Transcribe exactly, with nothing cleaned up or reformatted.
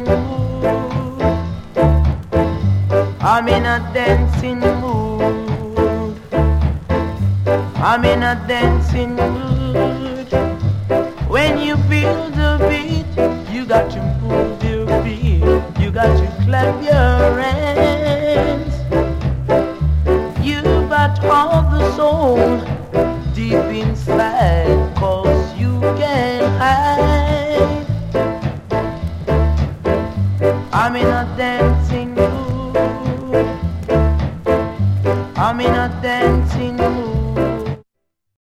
mood. I'm in a dancing mood. I'm in a dancing mood. When you feel the beat, you got to move your feet. You got to clap your hands. You got all the soul deep inside, 'cause you can't hide. I'm in a dance.